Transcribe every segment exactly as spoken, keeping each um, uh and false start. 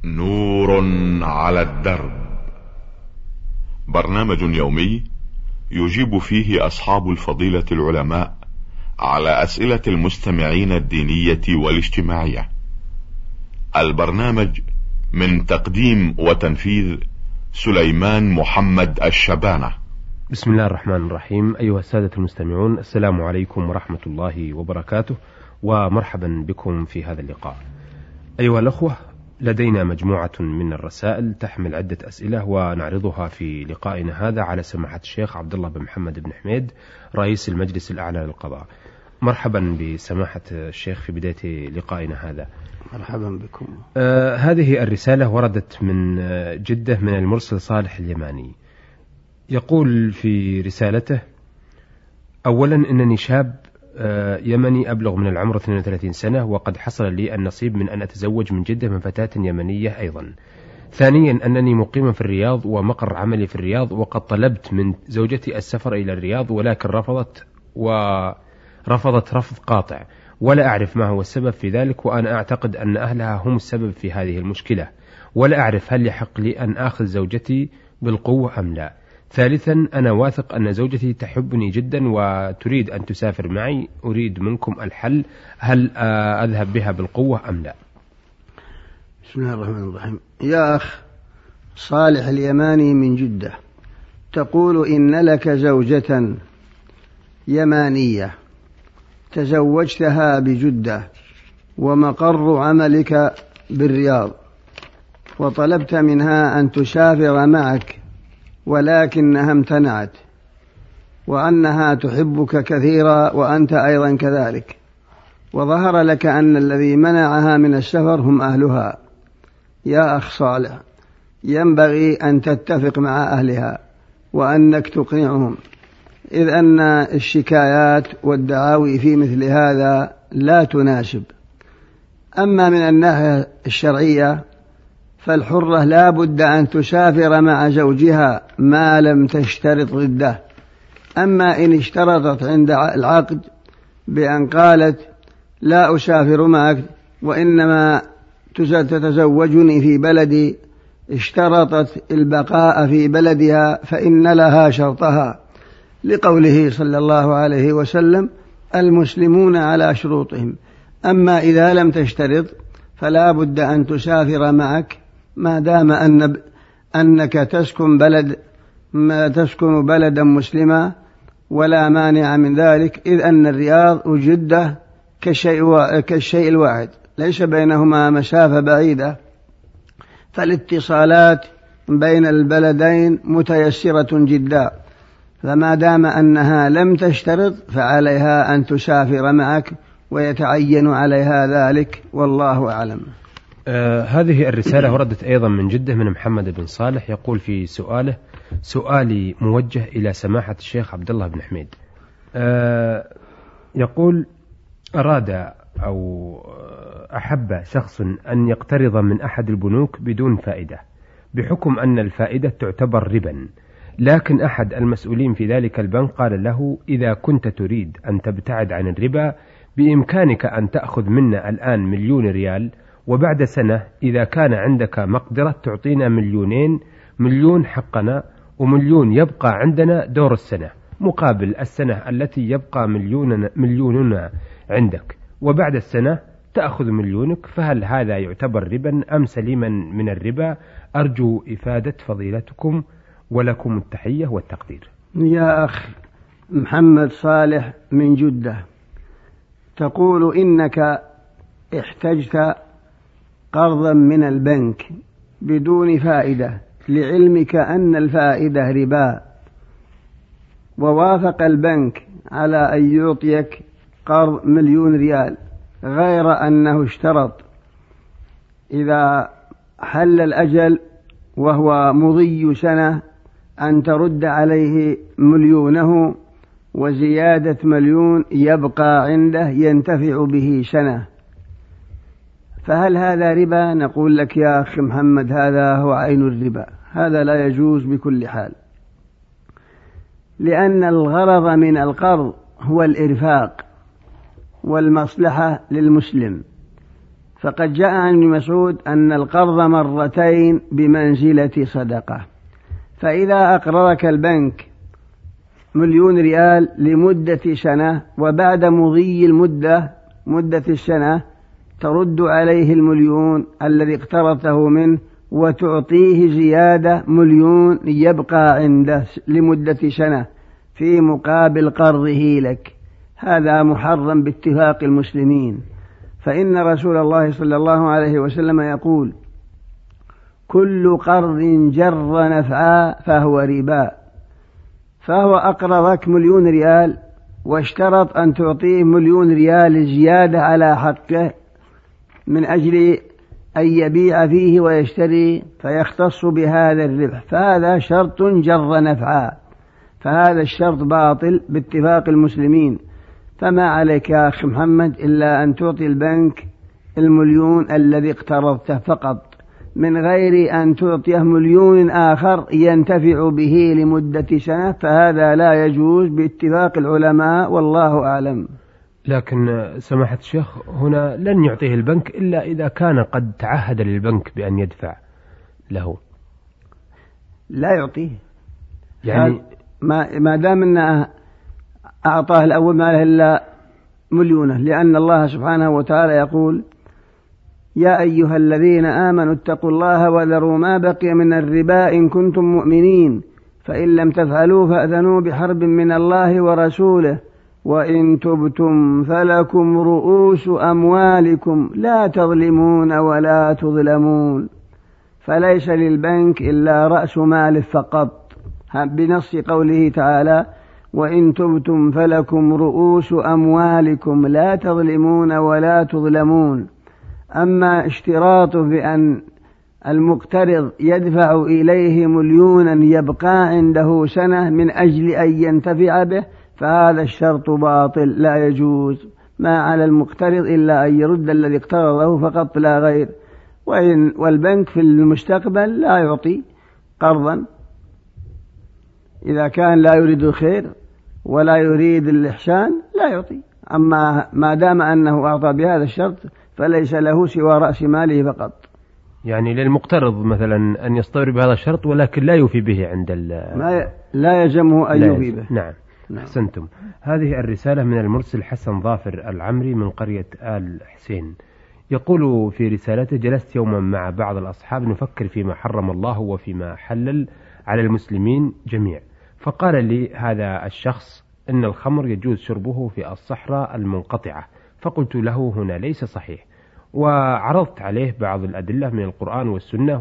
نور على الدرب، برنامج يومي يجيب فيه أصحاب الفضيلة العلماء على أسئلة المستمعين الدينية والاجتماعية. البرنامج من تقديم وتنفيذ سليمان محمد الشبانة. بسم الله الرحمن الرحيم. أيها السادة المستمعون، السلام عليكم ورحمة الله وبركاته، ومرحبا بكم في هذا اللقاء. أيها الأخوة، لدينا مجموعة من الرسائل تحمل عدة أسئلة ونعرضها في لقائنا هذا على سماحة الشيخ عبد الله بن محمد بن حميد رئيس المجلس الأعلى للقضاء. مرحبا بسماحة الشيخ في بداية لقائنا هذا. مرحبا بكم. آه هذه الرسالة وردت من جدة من المرسل صالح اليماني. يقول في رسالته: أولا إنني شاب يمني أبلغ من العمر اثنين وثلاثين سنة، وقد حصل لي النصيب من أن أتزوج من جدة من فتاة يمنية أيضا. ثانيا أنني مقيم في الرياض ومقر عملي في الرياض، وقد طلبت من زوجتي السفر إلى الرياض ولكن رفضت ورفضت رفض قاطع، ولا أعرف ما هو السبب في ذلك، وأنا أعتقد أن أهلها هم السبب في هذه المشكلة، ولا أعرف هل يحق لي أن آخذ زوجتي بالقوة أم لا. ثالثا أنا واثق أن زوجتي تحبني جدا وتريد أن تسافر معي، أريد منكم الحل، هل أذهب بها بالقوة أم لا؟ بسم الله الرحمن الرحيم. يا أخ صالح اليماني من جدة، تقول إن لك زوجة يمانية تزوجتها بجدة ومقر عملك بالرياض، وطلبت منها أن تسافر معك ولكنها امتنعت، وأنها تحبك كثيرا وأنت أيضا كذلك، وظهر لك أن الذي منعها من السفر هم أهلها. يا أخ صالح، ينبغي أن تتفق مع أهلها وأنك تقنعهم، إذ أن الشكايات والدعاوي في مثل هذا لا تناسب. أما من الناحية الشرعية فالحرة لا بد أن تسافر مع زوجها ما لم تشترط ضده. أما إن اشترطت عند العقد بأن قالت لا أسافر معك وإنما تتزوجني في بلدي، اشترطت البقاء في بلدها، فإن لها شرطها، لقوله صلى الله عليه وسلم: المسلمون على شروطهم. أما إذا لم تشترط فلا بد أن تسافر معك ما دام أن أنك تسكن بلد ما تسكن بلدا مسلما، ولا مانع من ذلك، إذ أن الرياض وجدة كالشيء, كالشيء الواحد، ليس بينهما مسافة بعيدة، فالاتصالات بين البلدين متيسرة جدا. فما دام أنها لم تشترط فعليها أن تسافر معك ويتعين عليها ذلك، والله أعلم. آه هذه الرسالة وردت أيضا من جدة من محمد بن صالح. يقول في سؤاله: سؤالي موجه إلى سماحة الشيخ عبد الله بن حميد. آه يقول: أراد أو أحب شخص أن يقترض من أحد البنوك بدون فائدة، بحكم أن الفائدة تعتبر ربا، لكن أحد المسؤولين في ذلك البنك قال له: إذا كنت تريد أن تبتعد عن الربا بإمكانك أن تأخذ منا الآن مليون ريال، وبعد سنة إذا كان عندك مقدرة تعطينا مليونين، مليون حقنا ومليون يبقى عندنا دور السنة، مقابل السنة التي يبقى مليوننا, مليوننا عندك، وبعد السنة تأخذ مليونك. فهل هذا يعتبر ربا أم سليما من الربا؟ أرجو إفادة فضيلتكم، ولكم التحية والتقدير. يا أخ محمد صالح من جدة، تقول إنك احتجت قرضا من البنك بدون فائدة، لعلمك أن الفائدة ربا، ووافق البنك على أن يعطيك قرض مليون ريال، غير أنه اشترط إذا حل الأجل وهو مضي سنة أن ترد عليه مليونه، وزيادة مليون يبقى عنده ينتفع به سنة. فهل هذا ربا؟ نقول لك يا أخي محمد هذا هو عين الربا، هذا لا يجوز بكل حال، لأن الغرض من القرض هو الإرفاق والمصلحة للمسلم، فقد جاء عن ابن مسعود أن القرض مرتين بمنزلة صدقة. فإذا أقرضك البنك مليون ريال لمدة سنة، وبعد مضي المدة مدة السنة ترد عليه المليون الذي اقترضته منه وتعطيه زيادة مليون يبقى عنده لمدة سنة في مقابل قرضه لك، هذا محرم باتفاق المسلمين. فإن رسول الله صلى الله عليه وسلم يقول: كل قرض جر نفعا فهو ربا. فهو أقرضك مليون ريال واشترط أن تعطيه مليون ريال زيادة على حقه من أجل أن يبيع فيه ويشتري فيختص بهذا الربح، فهذا شرط جر نفعا، فهذا الشرط باطل باتفاق المسلمين. فما عليك يا أخي محمد إلا أن تعطي البنك المليون الذي اقترضته فقط، من غير أن تعطيه مليون آخر ينتفع به لمدة سنة، فهذا لا يجوز باتفاق العلماء والله أعلم. لكن سماحة الشيخ هنا لن يعطيه البنك إلا إذا كان قد تعهد للبنك بأن يدفع له. لا يعطيه يعني ما, ما دام أنه أعطاه الأول ما له إلا مليونه، لأن الله سبحانه وتعالى يقول: يا أيها الذين آمنوا اتقوا الله وذروا ما بقي من الربا إن كنتم مؤمنين فإن لم تفعلوا فأذنوا بحرب من الله ورسوله وإن تبتم فلكم رؤوس أموالكم لا تظلمون ولا تظلمون. فليس للبنك إلا رأس مال فقط، بنص قوله تعالى: وإن تبتم فلكم رؤوس أموالكم لا تظلمون ولا تظلمون. أما اشتراطه بأن المقترض يدفع إليه مليونا يبقى عنده سنة من أجل أن ينتفع به، فهذا الشرط باطل لا يجوز. ما على المقترض إلا أن يرد الذي اقترضه فقط لا غير. وإن والبنك في المستقبل لا يعطي قرضا إذا كان لا يريد الخير ولا يريد الإحسان، لا يعطي. أما ما دام أنه أعطى بهذا الشرط فليس له سوى رأس ماله فقط. يعني للمقترض مثلا أن يصطبر بهذا الشرط ولكن لا يوفي به عند ما لا يلزمه أن يوفي به. نعم. نعم. أحسنتم. هذه الرسالة من المرسل حسن ظافر العمري من قرية آل حسين، يقول في رسالته: جلست يوما مع بعض الأصحاب نفكر فيما حرم الله وفيما حلل على المسلمين جميع، فقال لي هذا الشخص إن الخمر يجوز شربه في الصحراء المنقطعة، فقلت له هنا ليس صحيح، وعرضت عليه بعض الأدلة من القرآن والسنة،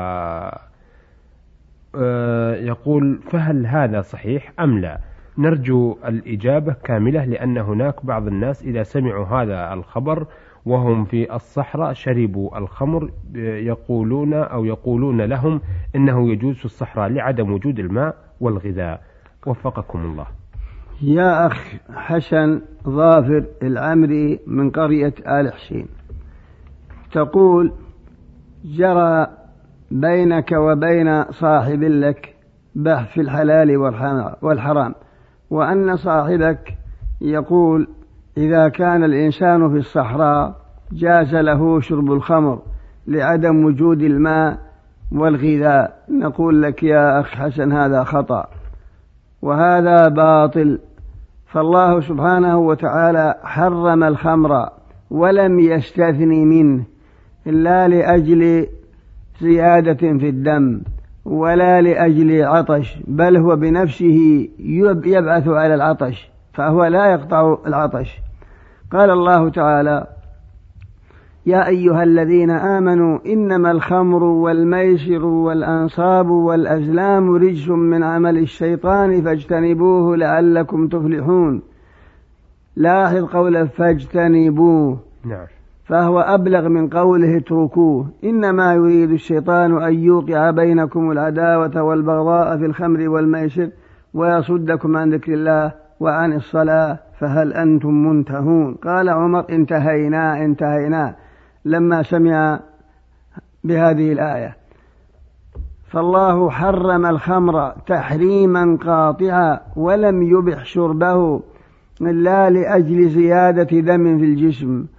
ويقول فهل هذا صحيح أم لا؟ نرجو الإجابة كاملة، لأن هناك بعض الناس إذا سمعوا هذا الخبر وهم في الصحراء شربوا الخمر يقولون أو يقولون لهم إنه يجوز في الصحراء لعدم وجود الماء والغذاء. وفقكم الله. يا أخ حسن ظافر العمري من قرية آل حسين، تقول: جرى بينك وبين صاحب لك بحث في الحلال والحرام، وأن صاحبك يقول إذا كان الإنسان في الصحراء جاز له شرب الخمر لعدم وجود الماء والغذاء. نقول لك يا أخ حسن هذا خطأ وهذا باطل، فالله سبحانه وتعالى حرم الخمر ولم يستثني منه إلا لأجل زيادة في الدم ولا لأجل عطش، بل هو بنفسه يبعث على العطش، فهو لا يقطع العطش. قال الله تعالى: يا أيها الذين آمنوا إنما الخمر والميسر والأنصاب والأزلام رجس من عمل الشيطان فاجتنبوه لعلكم تفلحون. لاحظ قوله فاجتنبوه، نعم، فهو أبلغ من قوله اتركوه. إنما يريد الشيطان أن يوقع بينكم العداوة والبغضاء في الخمر والميسر ويصدكم عن ذكر الله وعن الصلاة فهل أنتم منتهون. قال عمر: انتهينا انتهينا لما سمع بهذه الآية. فالله حرم الخمر تحريما قاطعا ولم يبح شربه إلا لأجل زيادة دم في الجسم،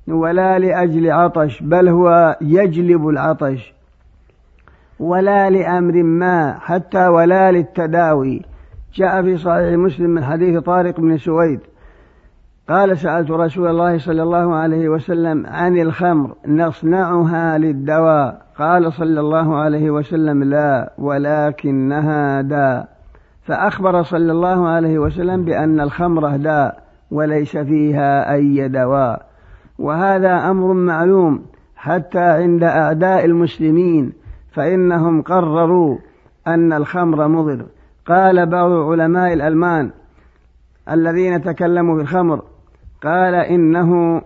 ولا لأجل عطش، بل هو يجلب العطش، ولا لأمر ما، حتى ولا للتداوي. جاء في صحيح مسلم من حديث طارق بن سويد قال: سألت رسول الله صلى الله عليه وسلم عن الخمر نصنعها للدواء، قال صلى الله عليه وسلم: لا، ولكنها داء. فأخبر صلى الله عليه وسلم بأن الخمر داء وليس فيها أي دواء، وهذا أمر معلوم حتى عند أعداء المسلمين، فإنهم قرروا أن الخمر مضر. قال بعض علماء الألمان الذين تكلموا في الخمر، قال إنه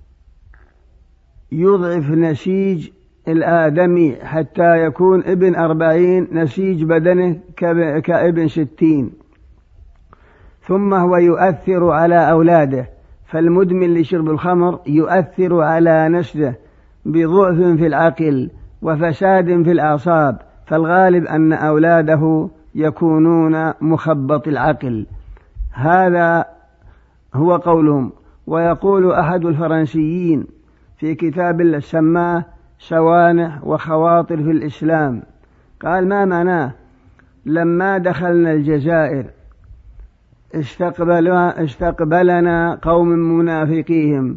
يضعف نسيج الآدمي حتى يكون ابن أربعين، نسيج بدنه كابن ستين، ثم هو يؤثر على أولاده، فالمدمن لشرب الخمر يؤثر على نسله بضعف في العقل وفساد في الأعصاب، فالغالب أن أولاده يكونون مخبط العقل. هذا هو قولهم. ويقول أحد الفرنسيين في كتاب سماه سوانح وخواطر في الإسلام، قال: ما معناه؟ لما دخلنا الجزائر استقبلنا قوم منافقيهم،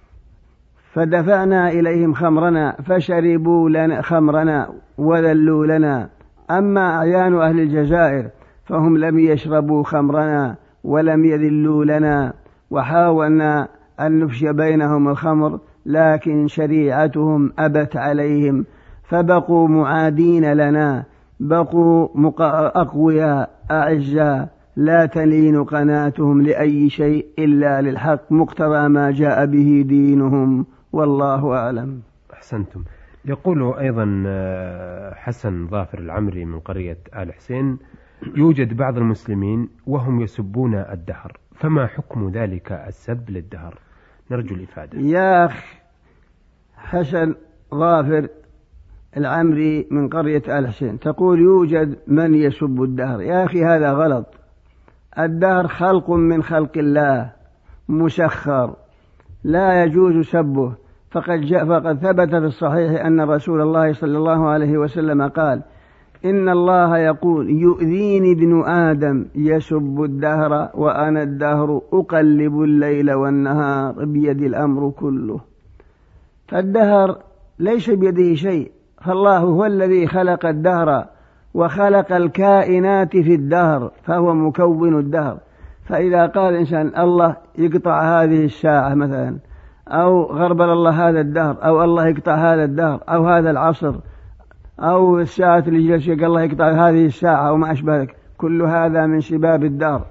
فدفعنا إليهم خمرنا فشربوا لنا خمرنا وذلوا لنا، أما أعيان أهل الجزائر فهم لم يشربوا خمرنا ولم يذلوا لنا، وحاولنا أن نفشي بينهم الخمر، لكن شريعتهم أبت عليهم، فبقوا معادين لنا، بقوا أقوياء أعزاء، لا تلين قناتهم لأي شيء إلا للحق مقتضى ما جاء به دينهم، والله أعلم. أحسنتم. يقول أيضا حسن ظافر العمري من قرية آل حسين: يوجد بعض المسلمين وهم يسبون الدهر، فما حكم ذلك السب للدهر؟ نرجو الإفادة. يا أخ حسن ظافر العمري من قرية آل حسين، تقول يوجد من يسب الدهر. يا أخي هذا غلط. الدهر خلق من خلق الله مسخر، لا يجوز سبه. فقد, جاء فقد ثبت في الصحيح أن رسول الله صلى الله عليه وسلم قال: إن الله يقول: يؤذيني ابن آدم يسب الدهر وأنا الدهر أقلب الليل والنهار بيد الأمر كله. فالدهر ليس بيده شيء، فالله هو الذي خلق الدهر وخلق الكائنات في الدهر، فهو مكون الدهر. فإذا قال إنسان الله يقطع هذه الساعة مثلا، أو غربل الله هذا الدهر، أو الله يقطع هذا الدهر، أو هذا العصر، أو الساعة اللي جلس الله يقطع هذه الساعة وما أشبه ذلك، كل هذا من سباب الدهر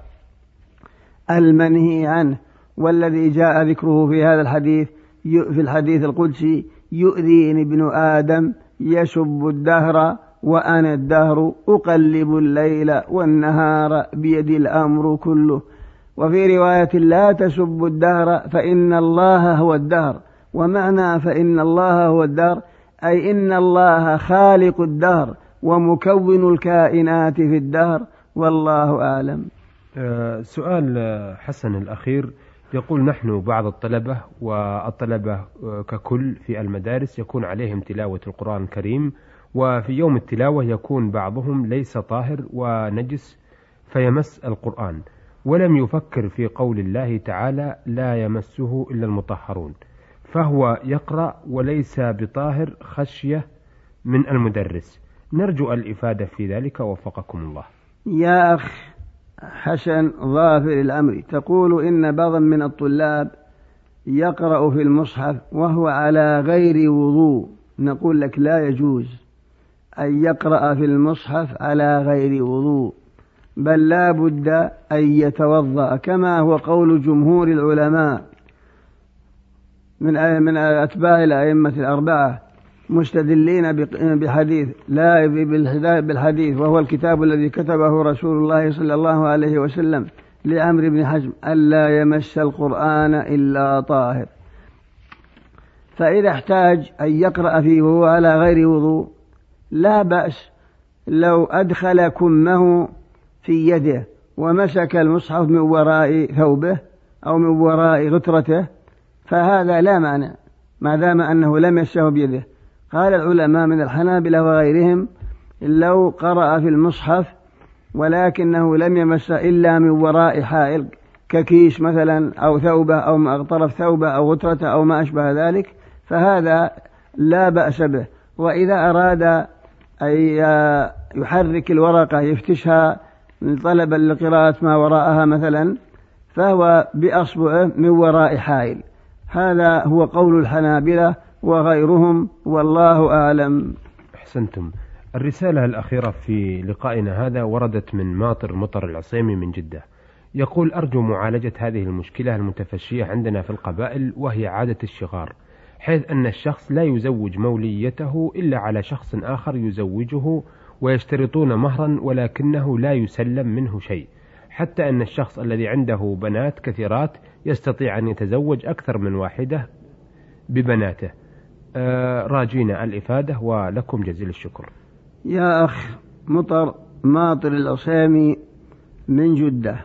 المنهي عنه. والذي جاء ذكره في هذا الحديث في الحديث القدسي: يؤذيني ابن آدم يسب الدهر وأنا الدهر أقلب الليل والنهار بيد الأمر كله. وفي رواية: لا تسبوا الدهر فإن الله هو الدهر. ومعنى فإن الله هو الدهر أي إن الله خالق الدهر ومكون الكائنات في الدهر، والله أعلم. أه سؤال حسن الأخير يقول: نحن بعض الطلبة والطلبة ككل في المدارس يكون عليهم تلاوة القرآن الكريم، وفي يوم التلاوة يكون بعضهم ليس طاهر ونجس فيمس القرآن، ولم يفكر في قول الله تعالى: لا يمسه إلا المطهرون، فهو يقرأ وليس بطاهر خشية من المدرس. نرجو الإفادة في ذلك وفقكم الله. يا أخ حسن ظافر العمري، تقول إن بعضا من الطلاب يقرأ في المصحف وهو على غير وضوء. نقول لك: لا يجوز أن يقرأ في المصحف على غير وضوء، بل لا بد أن يتوضأ، كما هو قول جمهور العلماء من من أتباع الأئمة الأربعة، مستدلين بحديث لا بالحديث، وهو الكتاب الذي كتبه رسول الله صلى الله عليه وسلم لعمرو بن حزم: ألا يمس القرآن إلا طاهر. فإذا احتاج أن يقرأ فيه وهو على غير وضوء لا بأس لو أدخل كمه في يده ومسك المصحف من وراء ثوبه أو من وراء غترته، فهذا لا معنى. ما دام أنه لم يمسه بيده. قال العلماء من الحنابلة وغيرهم لو قرأ في المصحف ولكنه لم يمس إلا من وراء حائل ككيس مثلا أو ثوبة أو طرف ثوبة أو غترة أو ما أشبه ذلك فهذا لا بأس به. وإذا أراد أن يحرك الورقة يفتشها طلبا لقراءة ما وراءها مثلا فهو بأصبعه من وراء حائل. هذا هو قول الحنابلة وغيرهم والله أعلم. أحسنتم. الرسالة الأخيرة في لقائنا هذا وردت من ماطر مطر العصيمي من جدة، يقول: أرجو معالجة هذه المشكلة المتفشية عندنا في القبائل، وهي عادة الشغار، حيث أن الشخص لا يزوج موليته إلا على شخص آخر يزوجه، ويشترطون مهرا ولكنه لا يسلم منه شيء، حتى أن الشخص الذي عنده بنات كثيرات يستطيع أن يتزوج أكثر من واحدة ببناته. آه راجينا الإفادة ولكم جزيل الشكر. يا أخ مطر ماطر العصيمي من جدة،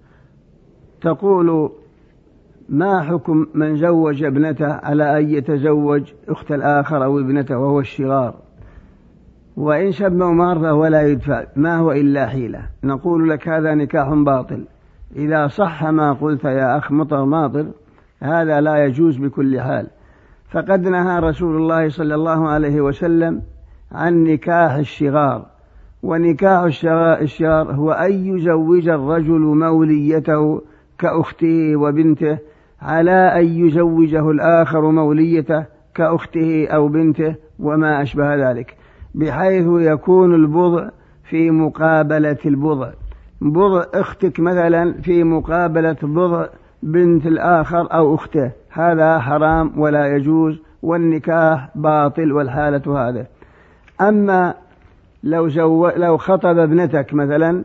تقول: ما حكم من زوج ابنته على أن يتزوج أخت الآخر أو ابنته وهو الشغار، وإن شبه مهر فهو لا يدفع، ما هو إلا حيلة؟ نقول لك هذا نكاح باطل. إذا صح ما قلت يا أخ مطر ماطر هذا لا يجوز بكل حال، فقد نهى رسول الله صلى الله عليه وسلم عن نكاح الشغار. ونكاح الشغار هو أن يزوج الرجل موليته كأخته وبنته على أن يزوجه الآخر موليته كأخته أو بنته وما أشبه ذلك، بحيث يكون البضع في مقابلة البضع، بضع أختك مثلا في مقابلة بضع بنت الآخر أو أخته، هذا حرام ولا يجوز، والنكاح باطل والحالة هذا. أما لو, زو... لو خطب ابنتك مثلا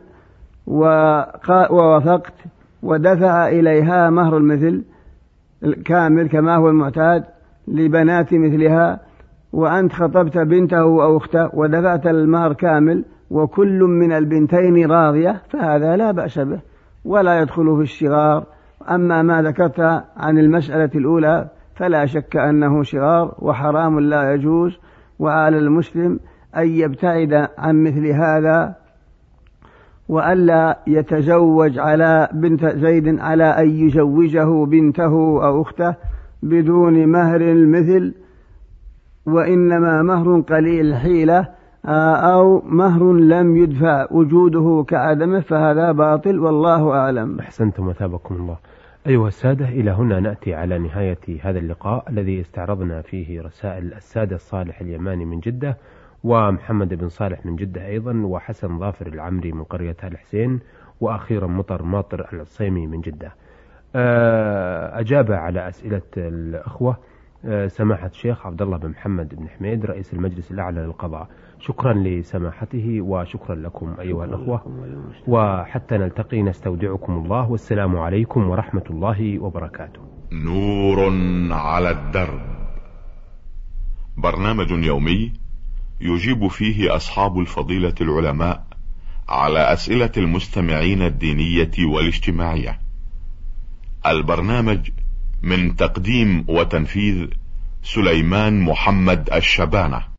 ووافقت ودفع إليها مهر المثل كامل كما هو المعتاد لبنات مثلها، وأنت خطبت بنته أو أخته ودفعت المهر كامل وكل من البنتين راضية، فهذا لا بأس به ولا يدخل في الشغار. أما ما ذكرت عن المسألة الأولى فلا شك أنه شغار وحرام لا يجوز، وعلى المسلم أن يبتعد عن مثل هذا وألا يتزوج على بنت زيد على أن يزوجه بنته أو أخته بدون مهر المثل، وإنما مهر قليل حيلة أو مهر لم يدفع وجوده كعدمه، فهذا باطل والله أعلم. أحسنتم وثابكم الله. أيها السادة، إلى هنا نأتي على نهاية هذا اللقاء الذي استعرضنا فيه رسائل السادة صالح اليماني من جدة، ومحمد بن صالح من جدة أيضا، وحسن ظافر العمري من قرية آل حسين، وأخيرا مطر ماطر العصيمي من جدة. أجاب على أسئلة الأخوة سماحة الشيخ عبد الله بن محمد بن حميد رئيس المجلس الأعلى للقضاء. شكرا لسماحته وشكرا لكم أيها الأخوة، وحتى نلتقي نستودعكم الله، والسلام عليكم ورحمة الله وبركاته. نور على الدرب، برنامج يومي يجيب فيه أصحاب الفضيلة العلماء على أسئلة المستمعين الدينية والاجتماعية. البرنامج من تقديم وتنفيذ سليمان محمد الشبانة.